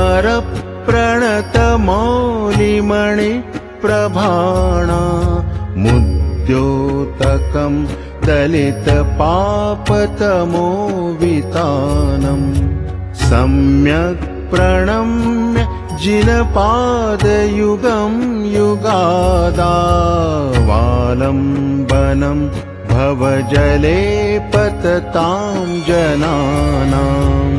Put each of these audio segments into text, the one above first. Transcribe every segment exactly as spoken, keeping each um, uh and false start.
प्रणतमौलिमणि प्रभाणा मुद्योतकं दलितपापतमो वितानम् सम्यक् प्रणम्य जिनपादयुगं युगादावालम्बनं भवजले पततां जनानाम्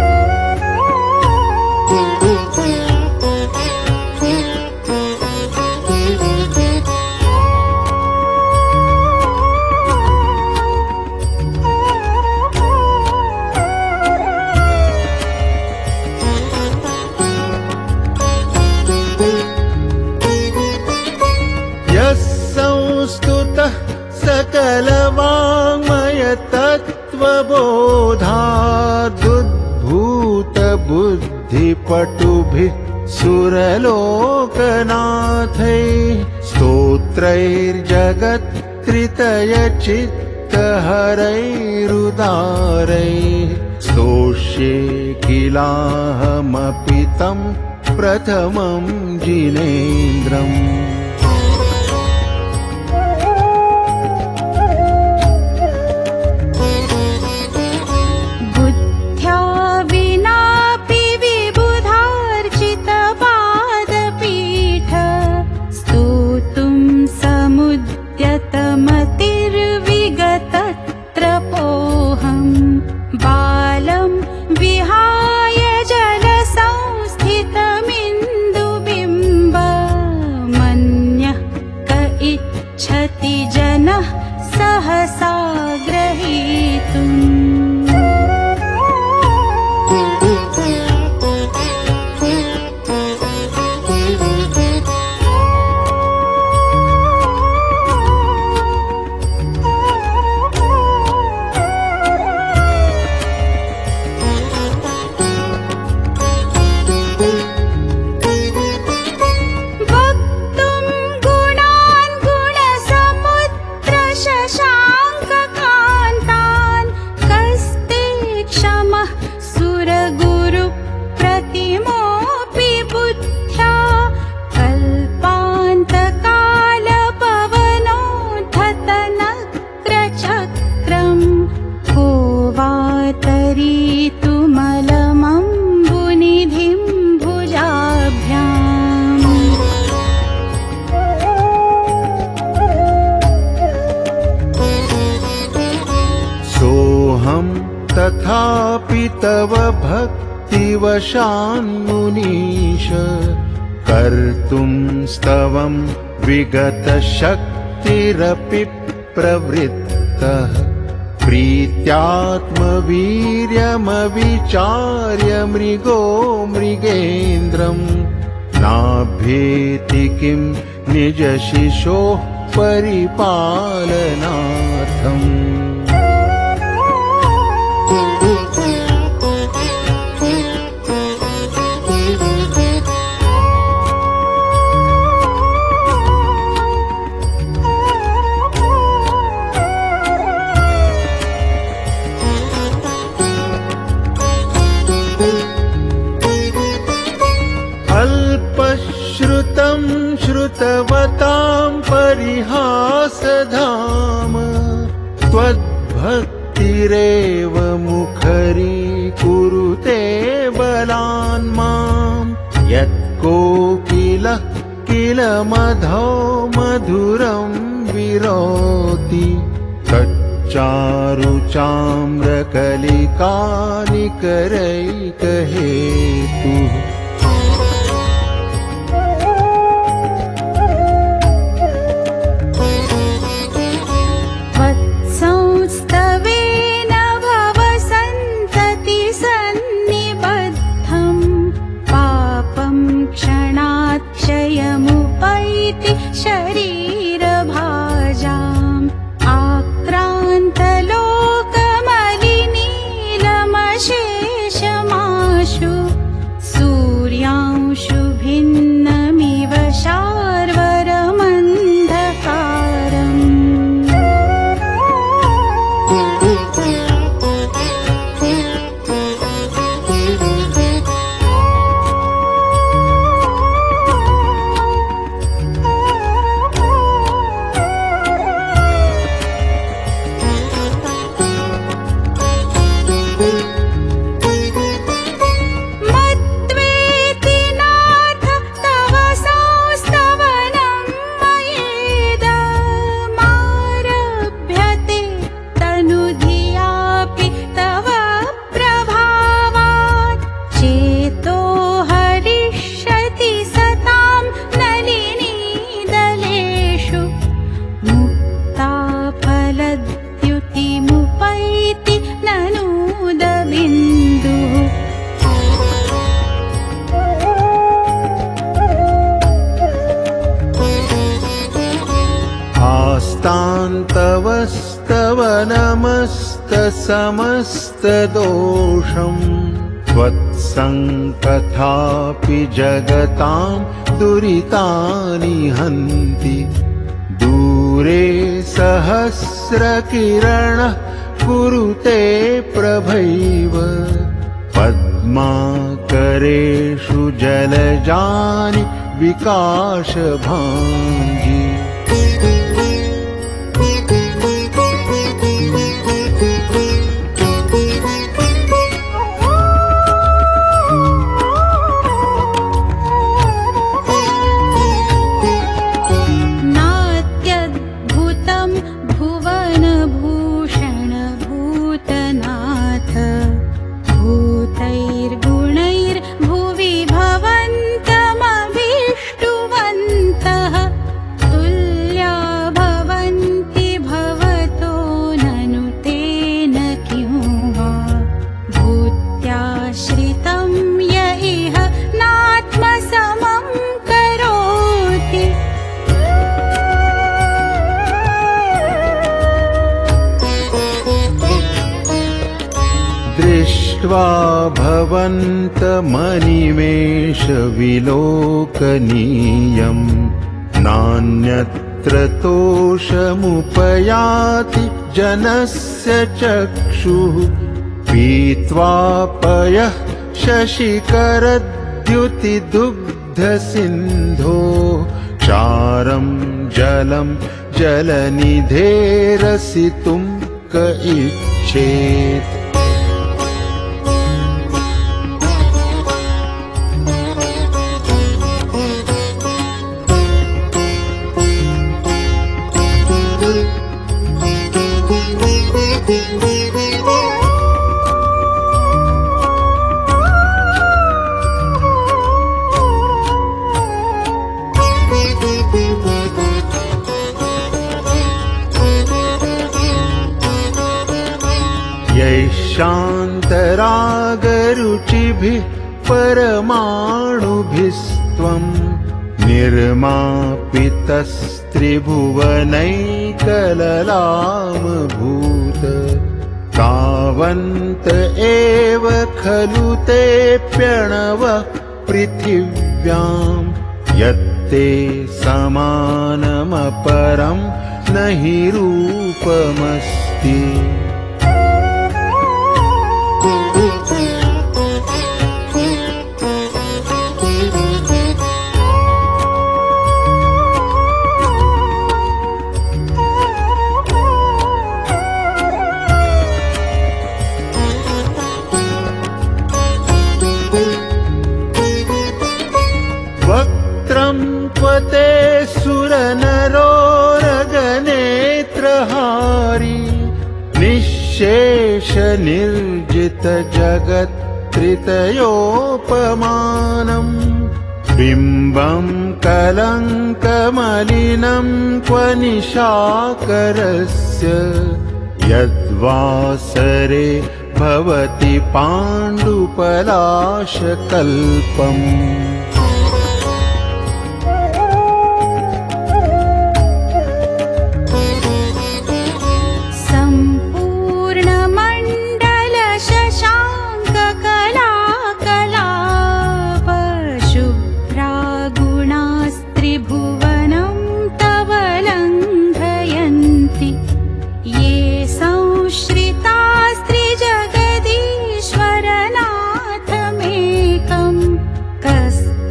सकलवाङ्मयतत्त्वबोधादुद्भूतबुद्धिपटुभिः सुरलोकनाथैः स्तोत्रैर्जगत्त्रितयचित्तहरैरुदारैः स्तोष्ये किलाहमपि तं प्रथमं जिनेन्द्रम् तथापि तव भक्तिवशान्मुनीश कर्तुं स्तवं विगतशक्तिरपि प्रवृत्तः प्रीत्यात्मवीर्यमविचार्य मृगो मृगेन्द्रं नाभ्येति किं निजशिशोः परिपालनार्थम् अल्पश्रुतं श्रुतवतां परिहासधाम त्वद्भक्तिरेव मुखरीकुरुते बलान् मां यत्कोकिलः किल मधौ मधुरं विरोति तच्चारुचाम्रकलिकानिकरैकहेतुः क्षयमुपैति शरीरभाजाम् आक्रान्तलोकमलिनीलमशेषमाशु सूर्यांशु भिन्नमिव शार्वरमन्धकारम् अनमस्तसमस्तदोषम् त्वत्सङ्कथापि जगतां दुरितानि हन्ति दूरे सहस्रकिरणः कुरुते प्रभैव पद्माकरेषु जलजानि विकाशभाङ्गी नात्यद्भुतं भुवनभूषण भूतनाथ भूतैर्गुणैर्भुवि भवन्तमभीष्टुवन्तः तुल्या भवन्ति भवतो ननु तेन किं वा भूत्याश्रितं य इह नात्मसमं करोति दृष्ट्वा भवन्तमनिमेषविलोकनीयम् नान्यत्र तोषमुपयाति जनस्य चक्षुः पीत्वा पयः शशिकरद्युतिदुग्धसिन्धो चारं जलं जलनिधेरसितुं क इच्छेत् शान्तरागरुचिभिः परमाणुभिस्त्वं निर्मापितस्त्रिभुवनैकललामभूत तावन्त एव खलु ते प्रणवः पृथिव्यां यत्ते समानमपरं न हि रूपमस्ति वक्त्रं त्वते सुरनरोरगनेत्रहारी निःशेषनिर्जितजगत्त्रितयोपमानम् बिम्बं कलङ्कमलिनं क्व निशाकरस्य यद्वासरे भवति पाण्डुपलाशकल्पम् भुवनं तव लङ्घयन्ति ये संश्रितास्त्रिजगदीश्वरनाथमेकं कस्तु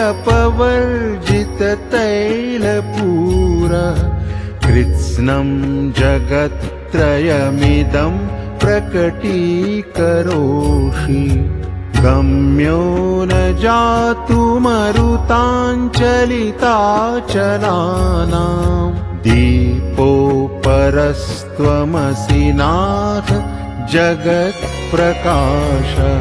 तैलपूरः कृत्स्नं जगत्त्रयमिदं प्रकटीकरोषि गम्यो न जातुमरुताञ्चलिताचलानां दीपोपरस्त्वमसि नाथ जगत्प्रकाशः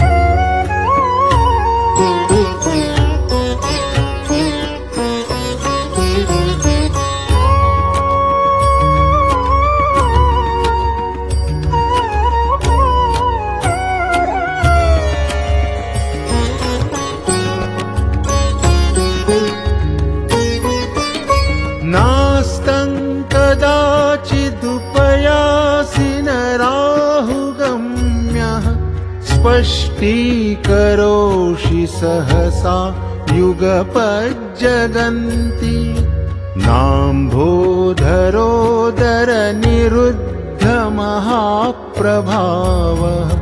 नास्तं कदाचिदुपयासि न राहुगम्यः स्पष्टीकरोषि सहसा युगपज्जगन्ति नाम्भोधरोदरनिरुद्धमहाप्रभावः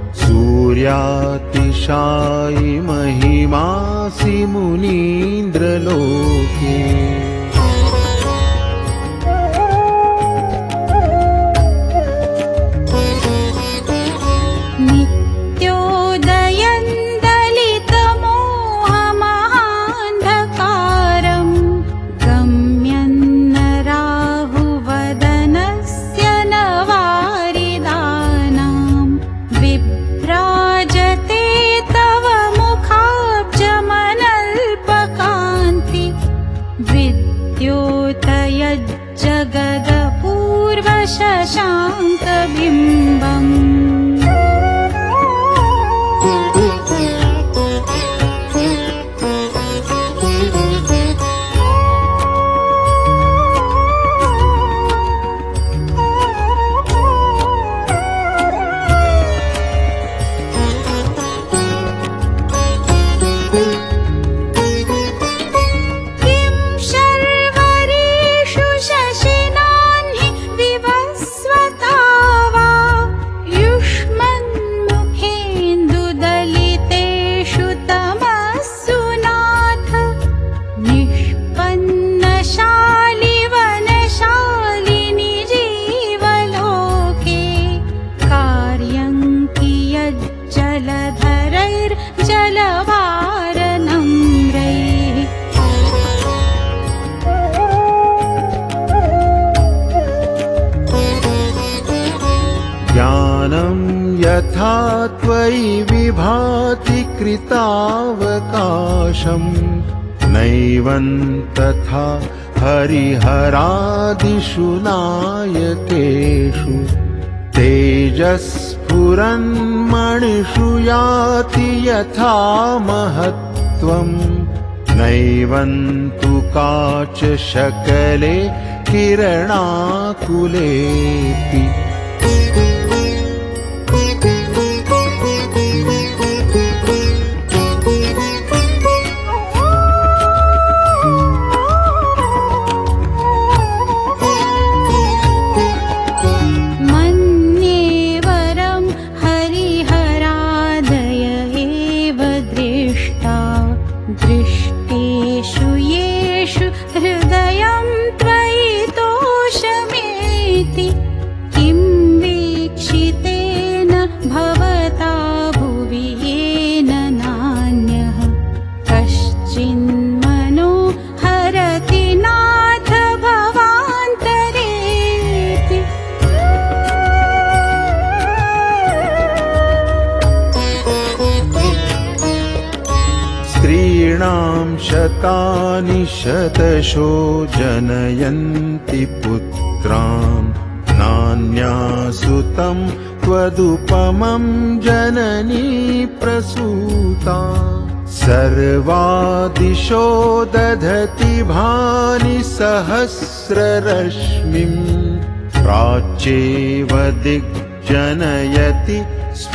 सूर्यातिशायि महिमासि मुनीन्द्रलोके शशाङ्कबिम्बम् यथा त्वयि विभाति कृतावकाशं नैवं तथा हरिहरादिषु नायकेषु तेजस्फुरन्मणिषु याति यथा महत्त्वं नैवं तु काचशकले किरणाकुलेऽपि दृष्टेषु येषु हृदयं त्वयि तोषमेति किं वीक्षितेन भवता भुवि येन नान्यः कश्चिन्मनो हरति नाथ भवान्तरेऽपि स्त्रीणां शतानि शतशो जनयन्ति पुत्रान् नान्यासुतं त्वदुपमं जननी प्रसूता सर्वादिशो दधति भानि सहस्ररश्मिं प्राच्येव दिग्जनयति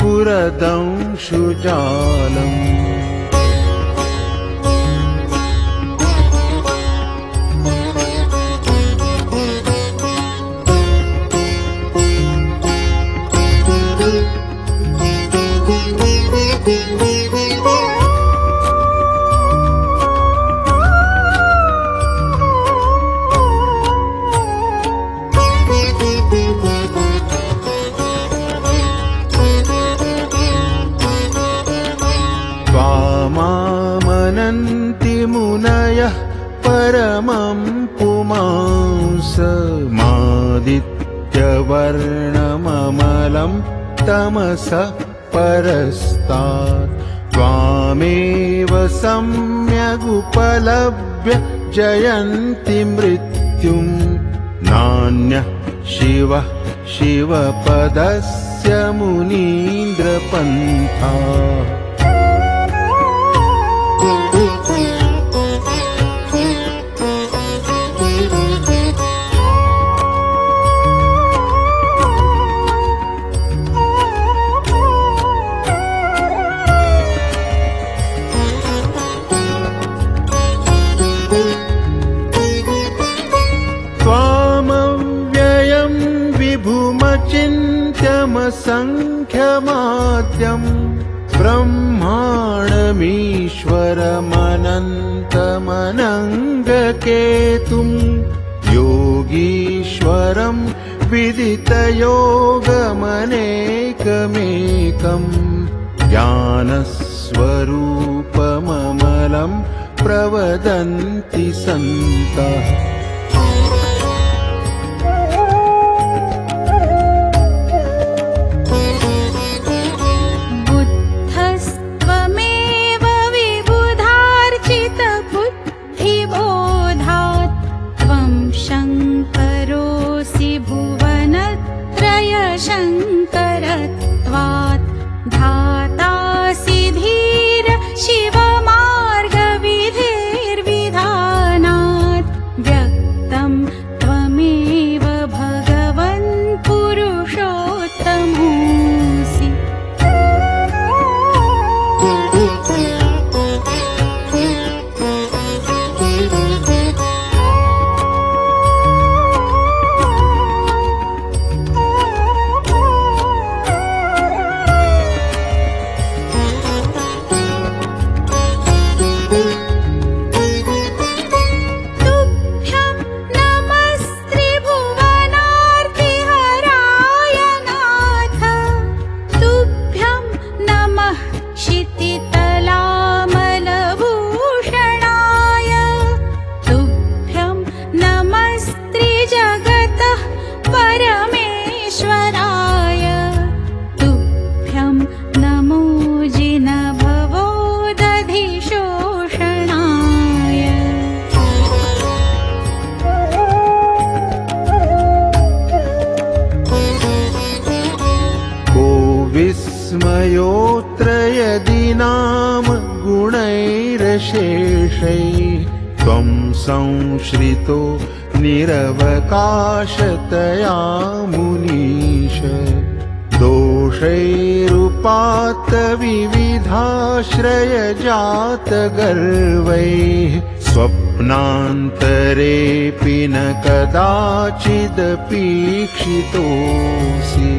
स्फुरदंशुजालम् परमं पुमांसमादित्यवर्णममलं तमसः परस्तात् त्वामेव सम्यगुपलभ्य जयन्ति मृत्युं नान्यः शिवः शिवपदस्य मुनीन्द्रपन्था संख्यमाद्यं ब्रह्माणमीश्वरमनन्तमनङ्गकेतुं योगीश्वरं विदितयोगमनेकमेकं ज्ञानस्वरूपममलं प्रवदन्ति सन्तः शङ्करत्वात् धातासि धीर शिवमार्गविधिर्विधानात् व्यक्तं त्वमेव भगवन् पुरुषोत्तमोऽसि विस्मयोऽत्र यदि नाम गुणैरशेषैः त्वं संश्रितो निरवकाशतया मुनीश दोषैरुपात्तविविधाश्रयजातगर्वैः स्वप्नान्तरेऽपि न कदाचिदपीक्षितोऽसि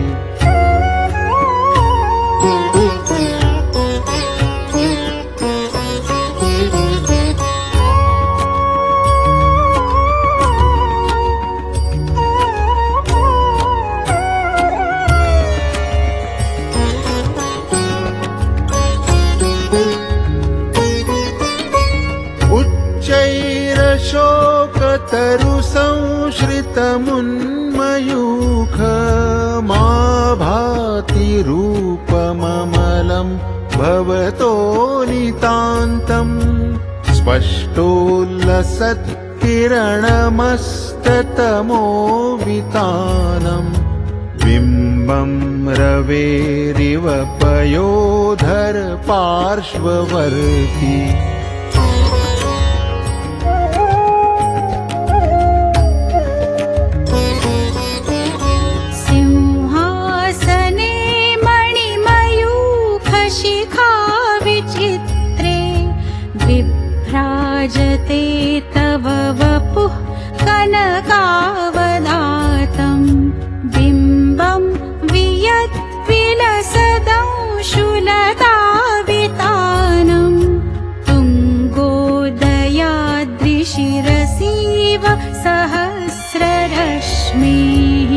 तरुसंश्रितमुन्मयूखमा भाति रूपममलं भवतो नितान्तम् स्पष्टोल्लसत्किरणमस्ततमोवितानम् बिम्बं रवेरिव पयोधर पार्श्ववर्ती विभ्राजते तव वपुः कनकावदातं बिम्बं वियद्विलसदंशुलतावितानं तुङ्गोदयाद्रिशिरसीव सहस्ररश्मिः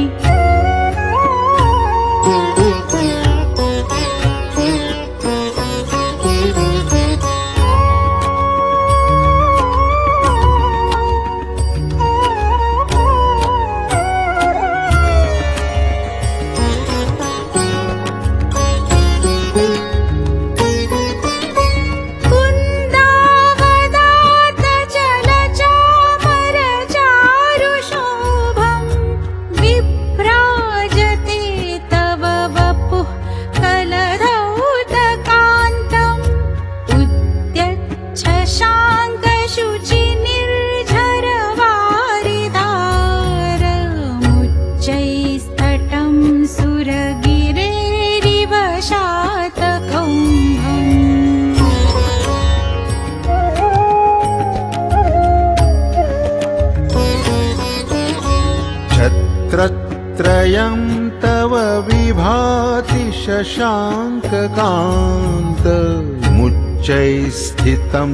त्रयं तव विभाति शशाङ्ककान्तमुच्चैः स्थितं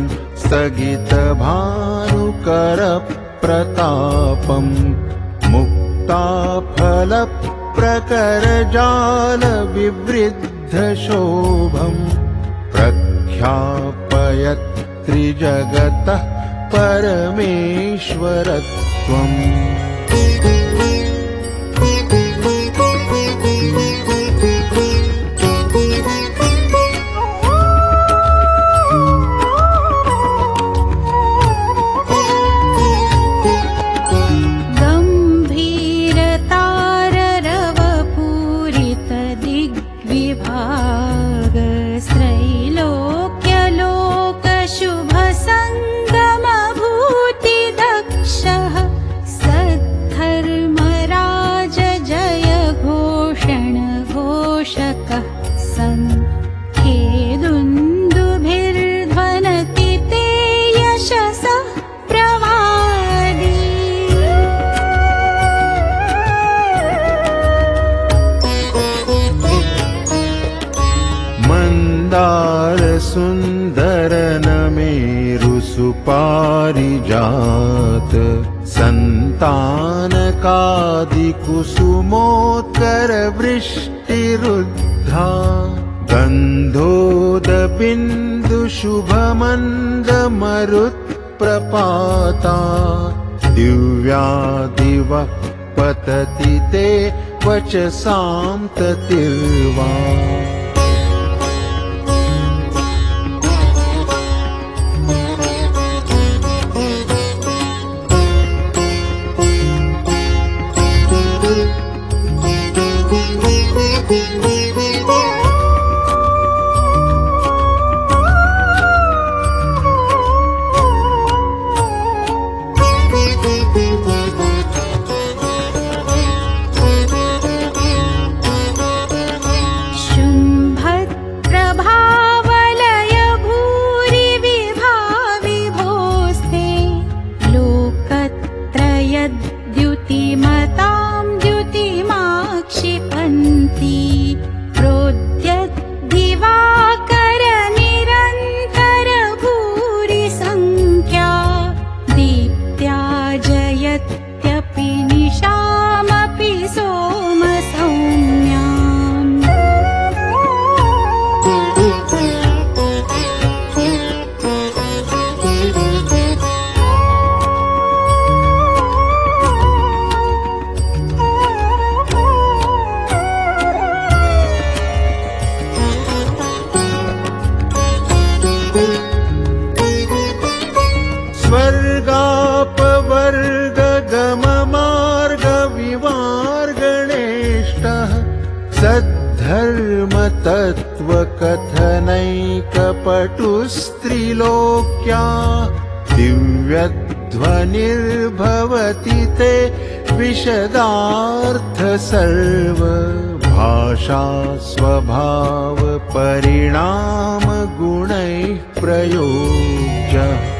स्थगितभानुकरप्रतापम् मुक्ताफलप्रकरजालविवृद्धशोभम् प्रख्यापयत्रिजगतः परमेश्वरत्वम्। सुन्दरनमेरुसुपारिजात सन्तानकादिकुसुमोत्करवृष्टिरुद्धा गन्धोदबिन्दुशुभमन्दमरुत्प्रपाता दिव्या दिवः पतति ते वचसां ततिर्वा। स्वर्गापवर्गगममार्गविवार्गणेष्टः सद्धर्मतत्त्वकथनैकपटुस्त्रिलोक्या दिव्यध्वनिर्भवति ते विशदार्थ सर्व भाषा स्वभाव परिणाम गुणैः प्रयोज्य।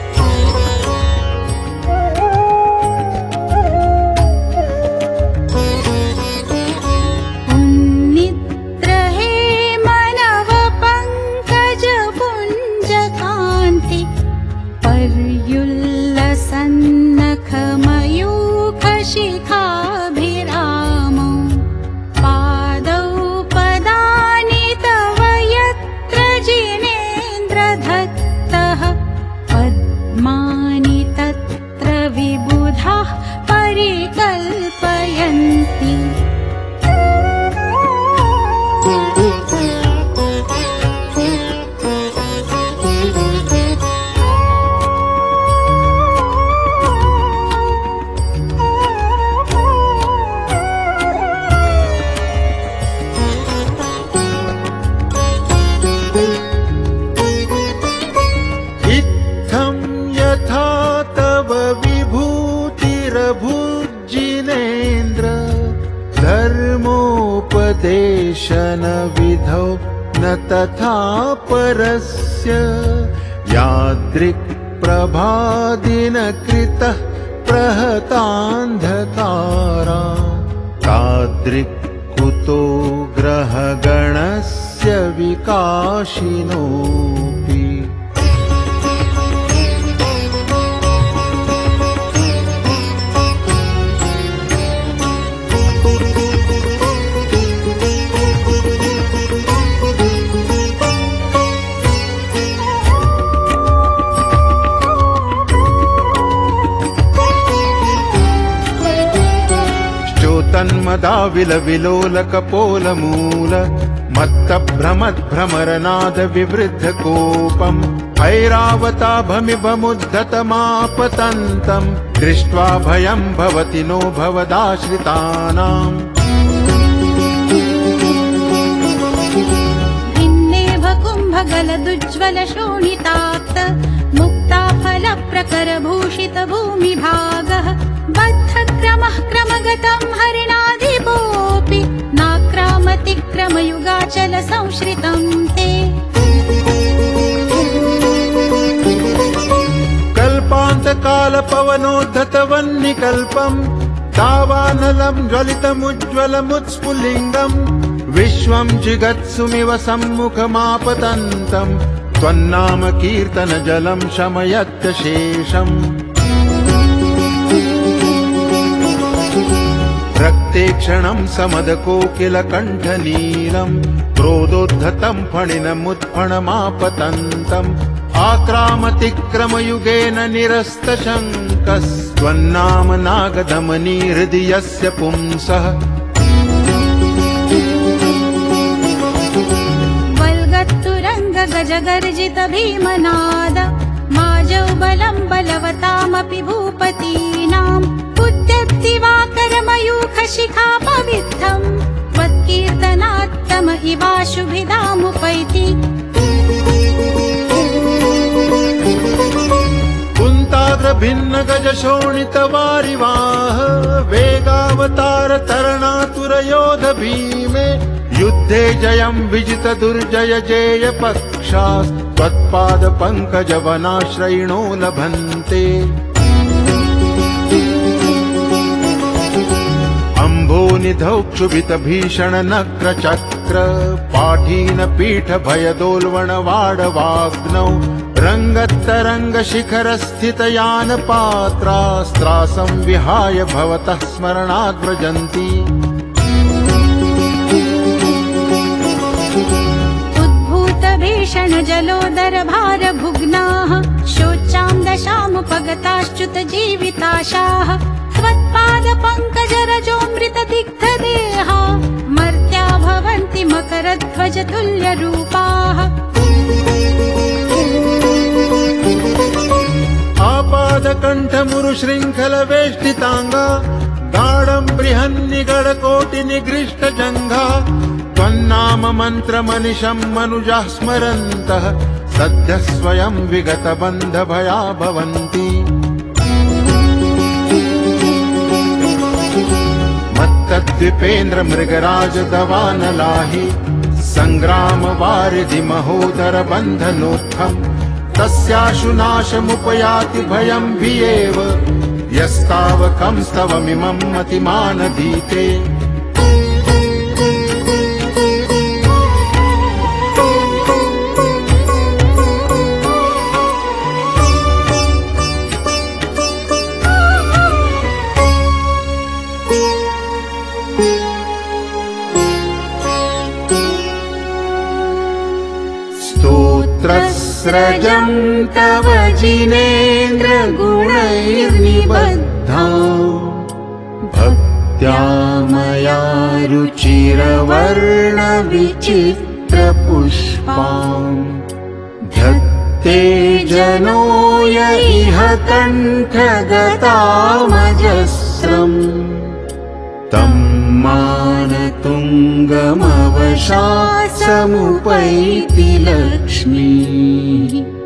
शिखाभिरामौ पादौ पदानि तव यत्र जिनेन्द्रधत्तः पद्मानि तत्र विबुधाः परिकल्पयन्ति। धर्मोपदेशन विधौ न तथा परस्य यादृक् प्रभादिनकृतः प्रहतान्धकारा तादृक्कुतो ग्रहगणस्य विकाशिनोऽपि तन्मदाविलविलोलकपोलमूल मत्तभ्रमद्भ्रमरनाद विवृद्धकोपम् ऐरावताभमिभमुद्धतमापतन्तम् दृष्ट्वा भयम् भवति नो भवदाश्रितानाम् भिन्नेव कुम्भगलदुज्ज्वलशोणिताक्त मुक्ताफलप्रकरभूषित भूमिभागः बद्धक्रमः क्रमगतम् हरिणाधिपोऽपि नाक्रामतिक्रमयुगाचल संश्रितम् ते कल्पान्तकालपवनोद्धतवन्निकल्पम् तावानलम् ज्वलितमुज्ज्वलमुत्स्फुलिङ्गम् विश्वम् जिगत्सुमिव सम्मुखमापतन्तम् त्वन्नाम कीर्तनजलम् शमयत्य शेषम् रक्ते क्षणम् समदकोकिलकण्ठनीलम् क्रोधोद्धतम् फणिनमुत्फणमापतन्तम् आक्रामतिक्रमयुगेन निरस्तशङ्कस्त्वन्नाम नागदमनी हृदि यस्य पुंसः गजगर्जित भीमनाद माजौ बलम् बलवतामपि भूपतीनाम् उद्यत्तिवाकरमयूखशिखापविद्धम् त्वत्कीर्तनात्तम इवाशुभिधामुपैति कुन्ताग्रभिन्न गजशोणित वारिवाह वेगावतार तरणातुरयोध भीमे युद्धे जयम् विजित दुर्जय जेय पक्षास् त्वत्पाद पंकज वनाश्रयिणो लभन्ते अम्भोनिधौ क्षुभित भीषण नक्र चक्र पाठीन पीठ भयदोल्वण वाडवाग्नौ रङ्गत्तरङ्ग शिखर स्थित यान पात्रास्त्रासं विहाय भवतः स्मरणाद् व्रजन्ति भीषण जलोदर भार भुग्नाः शोचाम् दशामुपगताश्च्युत जीविताशाः त्वत्पाद पंकज रजोऽमृत दिग्ध देहा मर्त्या भवन्ति मकरध्वज तुल्य रूपाः आपाद कंठ मुरु श्रृंखल वेष्टितांगा गाढम् बृहन्निगड कोटि निगृष्ट जङ्घा त्वन्नाम मन्त्रमनिशम् मनुजाः स्मरन्तः सद्यः स्वयं विगत बन्ध भया भवन्ति मत्तद्विपेन्द्र मृगराज दवानलाहि संग्राम वारिधि महोदर बन्धनोत्थम् तस्याशुनाशमुपयाति भयम् भियेव यस्तावकंस्तवमिमम् मतिमानधीते स्रजं तव जिनेन्द्र गुणैर्निबद्धा भक्त्या मया रुचिरवर्ण विचित्र पुष्पाम् धत्ते जनो य इह कण्ठगतामजस्रम् तं मानतुङ्गमवशासमुपैति लक्ष्मी